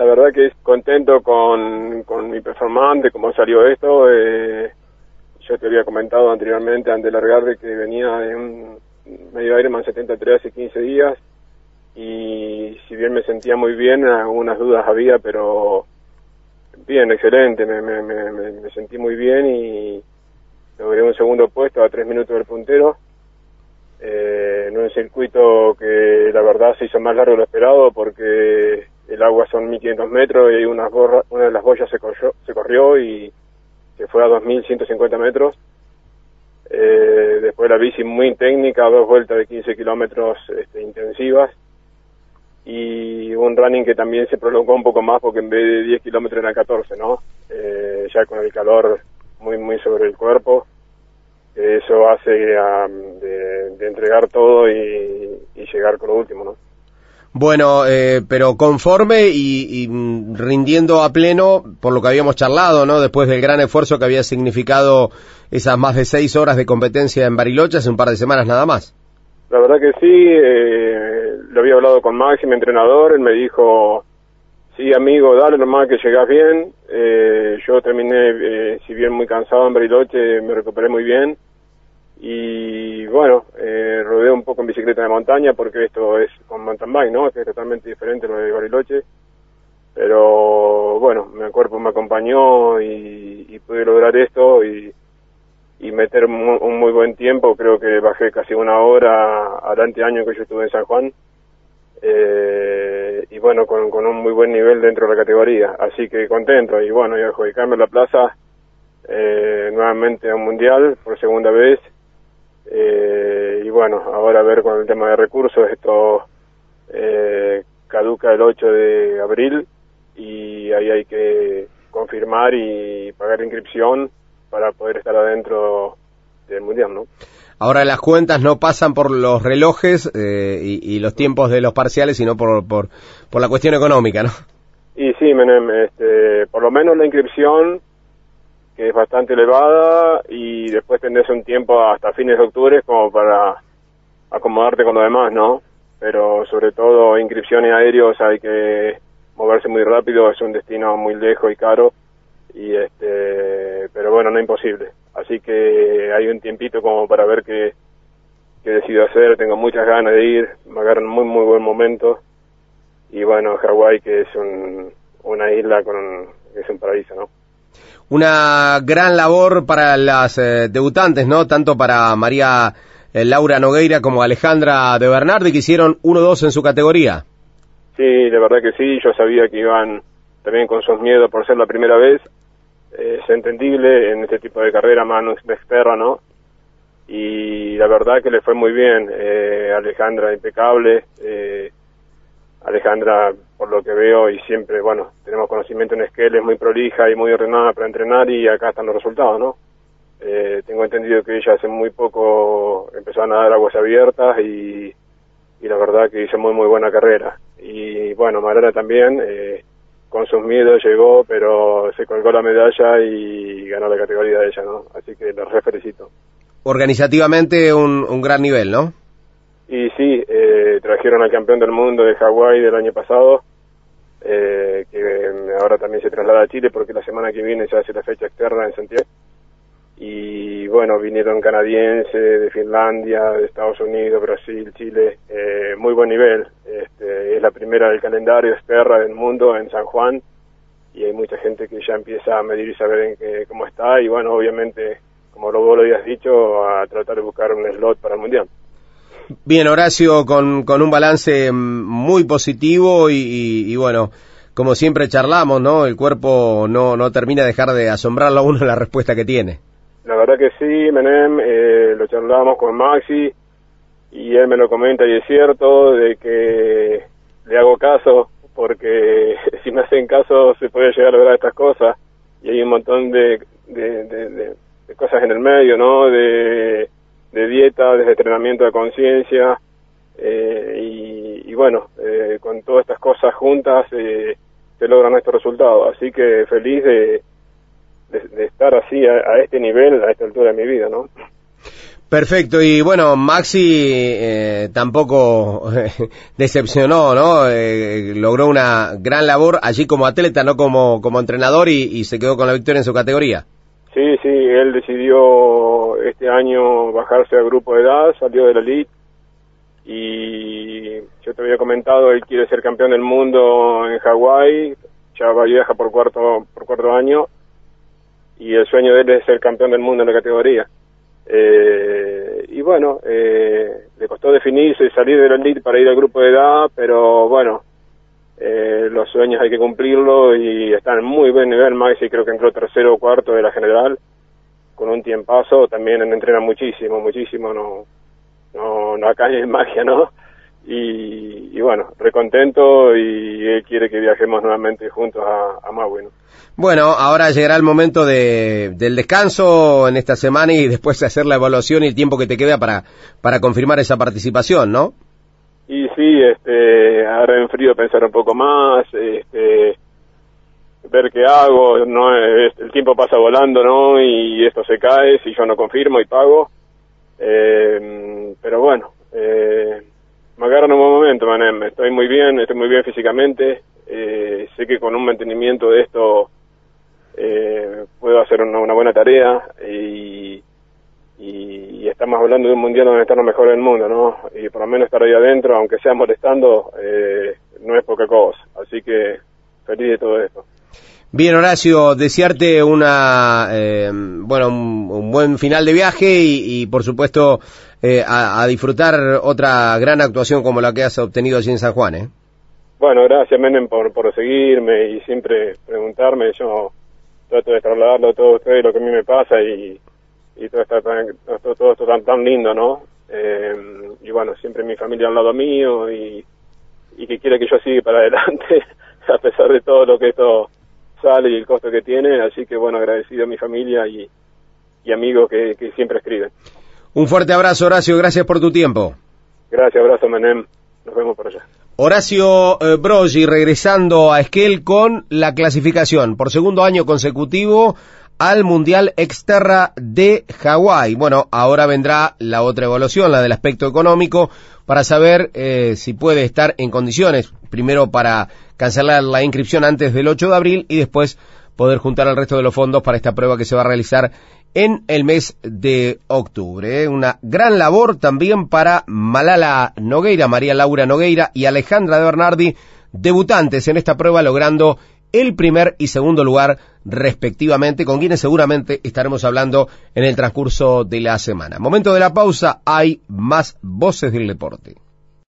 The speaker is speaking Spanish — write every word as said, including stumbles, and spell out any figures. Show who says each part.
Speaker 1: La verdad que es contento con, con mi performance, de cómo salió esto. Eh, yo te había comentado anteriormente, antes de largar, de que venía de un medio Ironman setenta y tres hace quince días, y si bien me sentía muy bien, algunas dudas había, pero bien, excelente, me, me, me, me sentí muy bien y logré un segundo puesto a tres minutos del puntero, eh, en un circuito que la verdad se hizo más largo de lo esperado, porque el agua son mil quinientos metros y unas borra, una de las boyas se corrió, se corrió y se fue a dos mil ciento cincuenta metros. Eh, después la bici muy técnica, dos vueltas de quince kilómetros este, intensivas, y un running que también se prolongó un poco más, porque en vez de diez kilómetros eran catorce, ¿no? Eh, ya con el calor muy muy sobre el cuerpo, eso hace um, de, de entregar todo y, y llegar con lo último, ¿no?
Speaker 2: Bueno, eh, pero conforme y, y rindiendo a pleno por lo que habíamos charlado, ¿no? Después del gran esfuerzo que había significado esas más de seis horas de competencia en Bariloche hace un par de semanas nada más.
Speaker 1: La verdad que sí, eh, lo había hablado con Maxi, mi entrenador, él me dijo, sí amigo, dale nomás que llegás bien. Eh, yo terminé, eh, si bien muy cansado en Bariloche, me recuperé muy bien. Y bueno, eh, rodeo un poco en bicicleta de montaña, porque esto es con mountain bike, ¿no? Que es totalmente diferente lo de Bariloche. Pero bueno, mi cuerpo me acompañó y, y pude lograr esto y, y meter un, un muy buen tiempo. Creo que bajé casi una hora al anteaño que yo estuve en San Juan. Eh, y bueno, con, con un muy buen nivel dentro de la categoría. Así que contento. Y bueno, y adjudicarme la plaza eh, nuevamente a un mundial por segunda vez. Eh, y bueno, ahora a ver con el tema de recursos, esto eh, caduca el ocho de abril y ahí hay que confirmar y pagar la inscripción para poder estar adentro del mundial, ¿no?
Speaker 2: Ahora las cuentas no pasan por los relojes eh, y, y los tiempos de los parciales, sino por, por, por la cuestión económica, ¿no? Y sí, Menem, este, por lo menos la inscripción, que es bastante elevada, y después tendrás un tiempo hasta fines de octubre como para acomodarte con lo demás, ¿no? Pero sobre todo inscripciones aéreos hay que moverse muy rápido, es un destino muy lejos y caro, y este, pero bueno, no es imposible. Así que hay un tiempito como para ver qué, qué decido hacer. Tengo muchas ganas de ir, me agarran muy muy buen momento, y bueno, Hawái, que es un, una isla con un, es un paraíso, ¿no? Una gran labor para las eh, debutantes, ¿no? Tanto para María eh, Laura Nogueira como Alejandra de Bernardi, que hicieron uno dos en su categoría. Sí, de verdad que sí, yo sabía que iban también con sus miedos por ser la primera vez. Eh, es entendible en este tipo de carrera, más no externa, ¿no? Y la verdad que le fue muy bien. eh, Alejandra impecable, eh, Alejandra, por lo que veo, y siempre, bueno, tenemos conocimiento en Esquel, es muy prolija y muy ordenada para entrenar, y acá están los resultados, ¿no? Eh, tengo entendido que ella hace muy poco empezó a nadar aguas abiertas y, y la verdad que hizo muy muy buena carrera. Y bueno, Marana también, eh, con sus miedos llegó, pero se colgó la medalla y ganó la categoría de ella, ¿no? Así que la re felicito. Organizativamente un, un gran nivel, ¿no? Y sí, eh, trajeron al campeón del mundo de Hawái del año pasado, eh, que ahora también se traslada a Chile porque la semana que viene se hace la fecha externa en Santiago. Y bueno, vinieron canadienses, de Finlandia, de Estados Unidos, Brasil, Chile, eh, muy buen nivel. Este, es la primera del calendario externa del mundo en San Juan, y hay mucha gente que ya empieza a medir y saber en qué, cómo está, y bueno, obviamente, como vos lo habías dicho, a tratar de buscar un slot para el Mundial. Bien, Horacio, con, con un balance muy positivo y, y, y bueno, como siempre charlamos, ¿no? El cuerpo no, no termina de dejar de asombrarlo a uno la respuesta que tiene. La verdad que sí, Menem, eh, lo charlábamos con Maxi y él me lo comenta y es cierto de que le hago caso, porque si me hacen caso se puede llegar a lograr estas cosas, y hay un montón de, de, de, de, de cosas en el medio, ¿no? De, de dieta, de entrenamiento de conciencia, eh, y, y bueno, eh, con todas estas cosas juntas eh, se logran estos resultados, así que feliz de, de, de estar así a, a este nivel, a esta altura de mi vida, ¿no? Perfecto, y bueno, Maxi eh, tampoco eh, decepcionó, ¿no? Eh, logró una gran labor allí como atleta, no como, como entrenador, y, y se quedó con la victoria en su categoría.
Speaker 1: Sí, sí, él decidió este año bajarse al grupo de edad, salió de la elite, y yo te había comentado, él quiere ser campeón del mundo en Hawái, ya va viaja por cuarto, por cuarto año, y el sueño de él es ser campeón del mundo en la categoría. Eh, y bueno, eh, le costó definirse y salir de la elite para ir al grupo de edad, pero bueno, eh, los sueños hay que cumplirlo, y está en muy buen nivel. Maxi creo que entró tercero o cuarto de la general, con un tiempazo. También entrena muchísimo, muchísimo, no no, no acá hay magia, ¿no? Y, y bueno, recontento, y él quiere que viajemos nuevamente juntos a, a Maui, ¿no?
Speaker 2: Bueno, ahora llegará el momento de, del descanso en esta semana, y después de hacer la evaluación y el tiempo que te queda para, para confirmar esa participación, ¿no?
Speaker 1: Y sí, este, ahora en frío pensar un poco más, este, ver qué hago, no, el tiempo pasa volando, ¿no? Y esto se cae si yo no confirmo y pago, eh, pero bueno, eh, me agarro en un buen momento, Manem, estoy muy bien, estoy muy bien físicamente, eh, sé que con un mantenimiento de esto eh, puedo hacer una, una buena tarea, y, y, y estamos hablando de un mundial donde están los mejores del mundo, ¿no? Y por lo menos estar ahí adentro, aunque sea molestando, eh, no es poca cosa, así que feliz de todo esto.
Speaker 2: Bien, Horacio, desearte una, eh, bueno, un, un buen final de viaje, y, y por supuesto eh, a, a disfrutar otra gran actuación como la que has obtenido allí en San Juan, ¿eh?
Speaker 1: Bueno, gracias, Menem, por, por seguirme y siempre preguntarme. Yo trato de trasladarlo a todos ustedes lo que a mí me pasa, y, y todo, está tan, todo, todo esto tan, tan lindo, ¿no? Eh, y bueno, siempre mi familia al lado mío, y, y que quiere que yo siga para adelante, a pesar de todo lo que esto sale y el costo que tiene. Así que bueno, agradecido a mi familia y, y amigos que, que siempre escriben.
Speaker 2: Un fuerte abrazo, Horacio, gracias por tu tiempo.
Speaker 1: Gracias, abrazo, Menem, nos vemos por allá.
Speaker 2: Horacio eh, Broggi regresando a Esquel con la clasificación por segundo año consecutivo al Mundial Exterra de Hawái. Bueno, ahora vendrá la otra evaluación, la del aspecto económico, para saber eh, si puede estar en condiciones, primero para cancelar la inscripción antes del ocho de abril, y después poder juntar el resto de los fondos para esta prueba que se va a realizar en el mes de octubre. ¿eh? Una gran labor también para Malala Nogueira, María Laura Nogueira y Alejandra de Bernardi, debutantes en esta prueba, logrando el primer y segundo lugar respectivamente, con quienes seguramente estaremos hablando en el transcurso de la semana. Momento de la pausa, hay más voces del deporte.